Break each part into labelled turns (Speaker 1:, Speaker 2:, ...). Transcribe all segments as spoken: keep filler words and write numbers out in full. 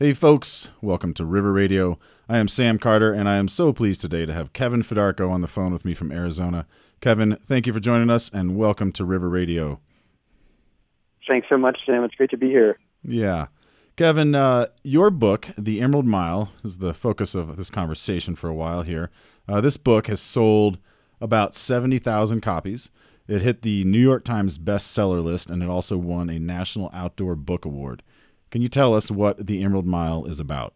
Speaker 1: Hey folks, welcome to River Radio. I am Sam Carter, and I am so pleased today to have Kevin Fedarko on the phone with me from Arizona. Kevin, thank you for joining us, and welcome to River Radio.
Speaker 2: Thanks so much, Sam. It's great to be here.
Speaker 1: Yeah. Kevin, uh, your book, The Emerald Mile, is the focus of this conversation for a while here. Uh, this book has sold about seventy thousand copies. It hit the New York Times bestseller list, and it also won a National Outdoor Book Award. Can you tell us what The Emerald Mile is about?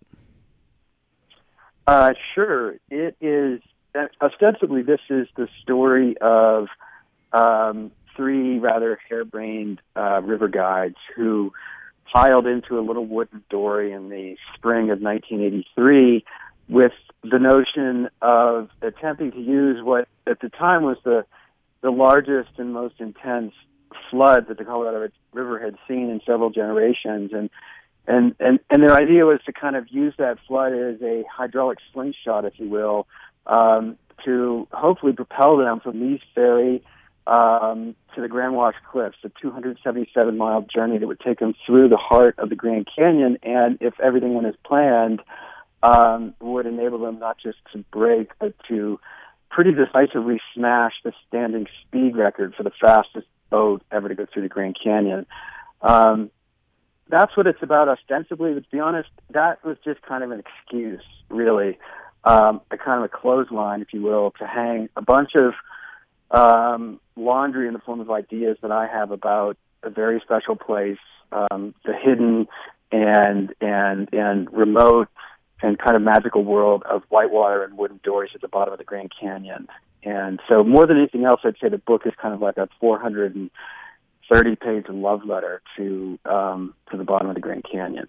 Speaker 2: Uh, sure. It is, ostensibly, this is the story of um, three rather harebrained uh, river guides who piled into a little wooden dory in the spring of nineteen eighty-three with the notion of attempting to use what at the time was the, the largest and most intense flood that the Colorado River had seen in several generations, and and and and their idea was to kind of use that flood as a hydraulic slingshot, if you will, um, to hopefully propel them from Lee's Ferry um, to the Grand Wash Cliffs, a two hundred seventy-seven mile journey that would take them through the heart of the Grand Canyon, and if everything went as planned, um, would enable them not just to break, but to pretty decisively smash the standing speed record for the fastest boat ever to go through the Grand Canyon. Um, that's what it's about ostensibly, but to be honest, that was just kind of an excuse, really, um, a kind of a clothesline, if you will, to hang a bunch of um, laundry in the form of ideas that I have about a very special place, um, the hidden and and and remote and kind of magical world of whitewater and wooden dories at the bottom of the Grand Canyon. And so more than anything else, I'd say the book is kind of like a four hundred thirty page love letter to um, to the bottom of the Grand Canyon.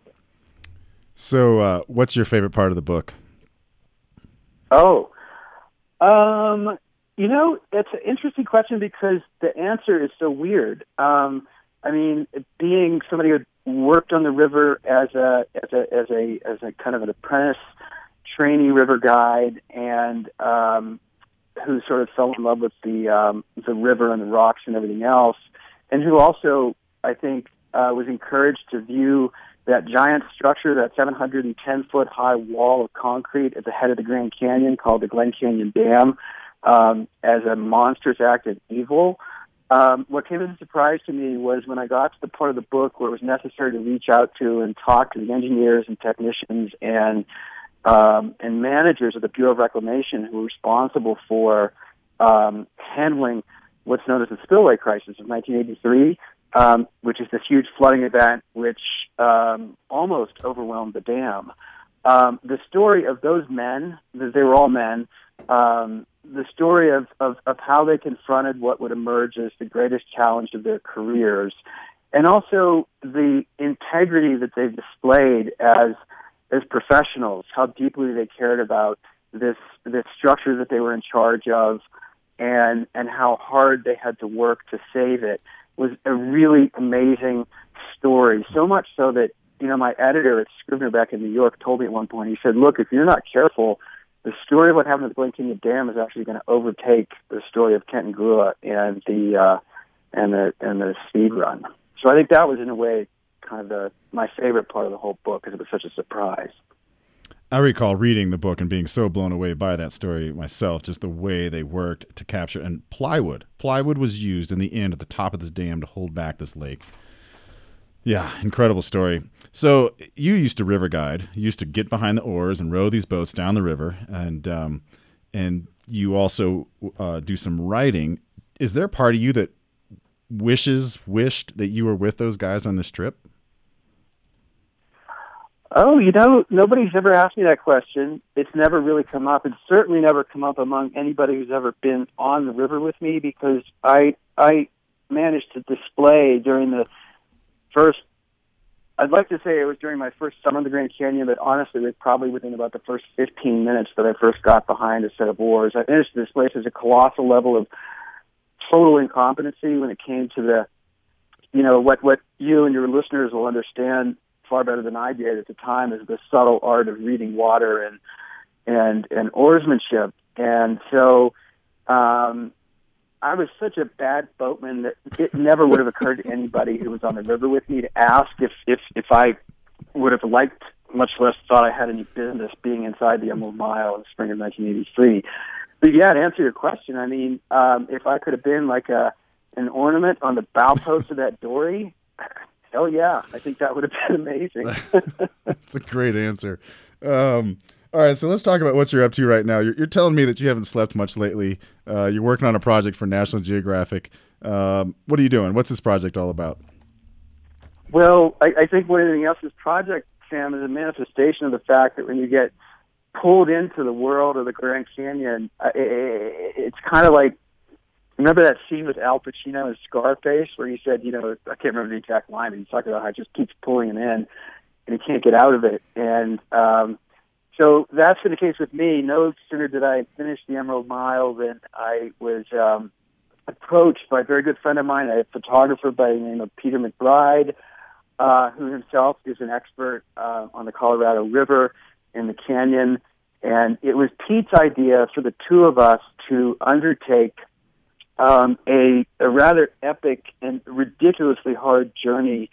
Speaker 1: So uh, what's your favorite part of the book?
Speaker 2: Oh, um, you know, it's an interesting question because the answer is so weird. Um, I mean, being somebody who worked on the river as a as a as a as a kind of an apprentice trainee river guide, and um, who sort of fell in love with the um, the river and the rocks and everything else, and who also, I think, uh, was encouraged to view that giant structure, that seven hundred ten foot high wall of concrete at the head of the Grand Canyon called the Glen Canyon Dam, um, as a monstrous act of evil. Um, what came as a surprise to me was when I got to the part of the book where it was necessary to reach out to and talk to the engineers and technicians and um, and managers of the Bureau of Reclamation who were responsible for um, handling what's known as the spillway crisis of nineteen eighty-three, um, which is this huge flooding event which um, almost overwhelmed the dam. Um, the story of those men, they were all men, um, the story of, of, of how they confronted what would emerge as the greatest challenge of their careers, and also the integrity that they've displayed as as professionals, how deeply they cared about this this structure that they were in charge of, and and how hard they had to work to save it, was a really amazing story. So much so that, you know, my editor at Scrivener back in New York told me at one point, he said, look, if you're not careful, the story of what happened at the Glen Canyon Dam is actually going to overtake the story of Kenton Grua and the uh, and the and the speed run. So I think that was, in a way, kind of the my favorite part of the whole book because it was such a surprise.
Speaker 1: I recall reading the book and being so blown away by that story myself, just the way they worked to capture. And plywood. Plywood was used in the end at the top of this dam to hold back this lake. Yeah, incredible story. So you used to river guide. You used to get behind the oars and row these boats down the river, and um, and you also uh, do some writing. Is there a part of you that wishes, wished that you were with those guys on this trip?
Speaker 2: Oh, you know, nobody's ever asked me that question. It's never really come up. It's certainly never come up among anybody who's ever been on the river with me, because I I managed to display during the first, I'd like to say it was during my first summer in the Grand Canyon, but honestly, it was probably within about the first fifteen minutes that I first got behind a set of oars. I managed to display as a colossal level of total incompetency when it came to the, you know, what, what you and your listeners will understand far better than I did at the time is the subtle art of reading water and and and oarsmanship. And so um, I was such a bad boatman that it never would have occurred to anybody who was on the river with me to ask if if, if I would have liked much less thought I had any business being inside the Emerald Mile in the spring of nineteen eighty-three. But yeah, to answer your question, I mean, um, if I could have been like a an ornament on the bow post of that dory, hell yeah, I think that would have been amazing.
Speaker 1: That's a great answer. Um, all right, so let's talk about what you're up to right now. You're, you're telling me that you haven't slept much lately. Uh, you're working on a project for National Geographic. Um, what are you doing? What's this project all about?
Speaker 2: Well, I, I think more than anything else, this project, Sam, is a manifestation of the fact that when you get pulled into the world of the Grand Canyon, uh, it, it's kind of like, remember that scene with Al Pacino and Scarface where he said, you know, I can't remember the exact line, but he's talking about how it just keeps pulling him in and he can't get out of it. And um, so that's been the case with me. No sooner did I finish the Emerald Mile than I was um, approached by a very good friend of mine, a photographer by the name of Peter McBride, uh, who himself is an expert uh, on the Colorado River and the canyon. And it was Pete's idea for the two of us to undertake um, a, a rather epic and ridiculously hard journey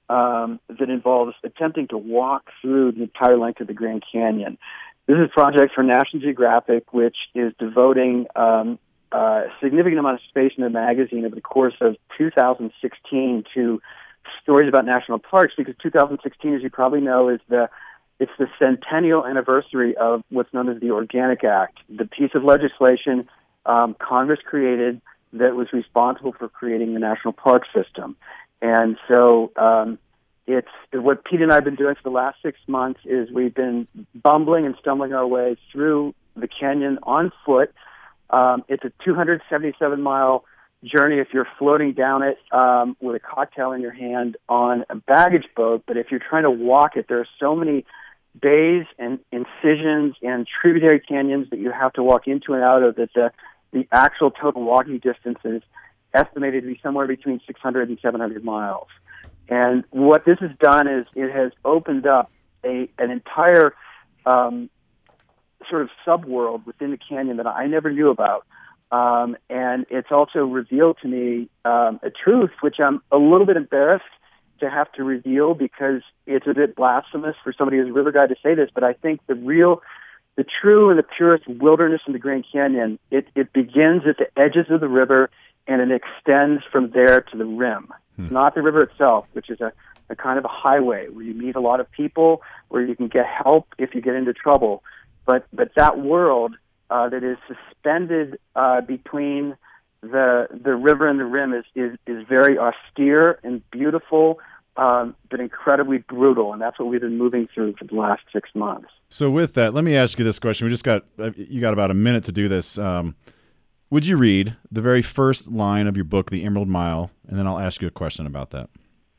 Speaker 2: um, that involves attempting to walk through the entire length of the Grand Canyon. This is a project for National Geographic, which is devoting um, a significant amount of space in the magazine over the course of two thousand sixteen to stories about national parks, because two thousand sixteen, as you probably know, is the it's the centennial anniversary of what's known as the Organic Act, the piece of legislation um, Congress created that was responsible for creating the national park system. And so um, it's what Pete and I have been doing for the last six months is we've been bumbling and stumbling our way through the canyon on foot. Um, it's a two hundred seventy-seven mile journey if you're floating down it um, with a cocktail in your hand on a baggage boat. But if you're trying to walk it, there are so many bays and incisions and tributary canyons that you have to walk into and out of that the, the actual total walking distance is estimated to be somewhere between six hundred and seven hundred miles. And what this has done is it has opened up a an entire um, sort of subworld within the canyon that I never knew about. Um, and it's also revealed to me um, a truth, which I'm a little bit embarrassed to have to reveal because it's a bit blasphemous for somebody who's a river guide to say this, but I think the real, the true and the purest wilderness in the Grand Canyon, it, it begins at the edges of the river and it extends from there to the rim. Hmm. Not the river itself, which is a, a kind of a highway where you meet a lot of people, where you can get help if you get into trouble. But, but that world uh, that is suspended uh, between the the river and the rim is, is, is very austere and beautiful, um, but incredibly brutal, and that's what we've been moving through for the last six months.
Speaker 1: So with that, let me ask you this question. We just got you got about a minute to do this. Um, would you read the very first line of your book, The Emerald Mile, and then I'll ask you a question about that.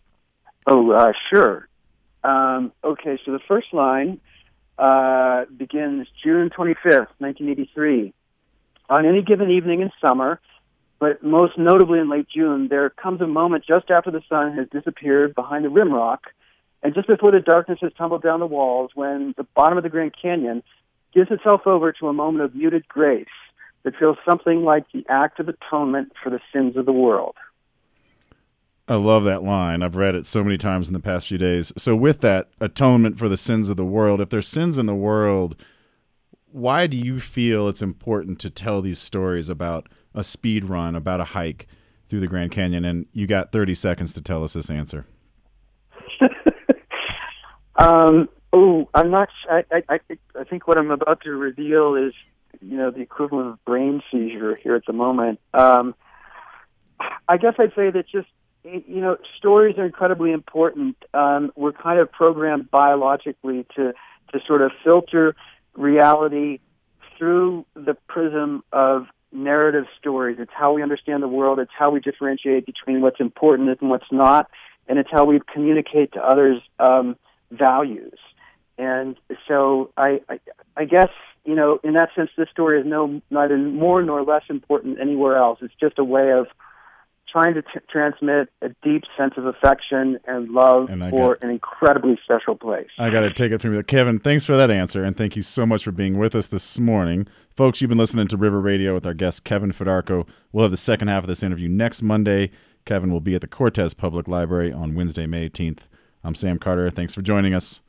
Speaker 2: Oh, uh, sure. Um, okay, so the first line uh, begins June twenty-fifth, nineteen eighty-three. On any given evening in summer, but most notably in late June, there comes a moment just after the sun has disappeared behind the rim rock and just before the darkness has tumbled down the walls, when the bottom of the Grand Canyon gives itself over to a moment of muted grace that feels something like the act of atonement for the sins of the world.
Speaker 1: I love that line. I've read it so many times in the past few days. So with that atonement for the sins of the world, if there's sins in the world, why do you feel it's important to tell these stories about a speed run, about a hike through the Grand Canyon? And you got thirty seconds to tell us this answer.
Speaker 2: um, oh, I'm not. I, I, I think what I'm about to reveal is, you know, the equivalent of brain seizure here at the moment. Um, I guess I'd say that just, you know, stories are incredibly important. Um, we're kind of programmed biologically to to sort of filter reality through the prism of narrative stories. It's how we understand the world. It's how we differentiate between what's important and what's not, and it's how we communicate to others um, values. And so I, I, I guess, you know, in that sense, this story is no neither more nor less important anywhere else. It's just a way of trying to t- transmit a deep sense of affection and love and for got, an incredibly special place.
Speaker 1: I got to take it from you. Kevin, thanks for that answer, and thank you so much for being with us this morning. Folks, you've been listening to River Radio with our guest, Kevin Fedarko. We'll have the second half of this interview next Monday. Kevin will be at the Cortez Public Library on Wednesday, May eighteenth. I'm Sam Carter. Thanks for joining us.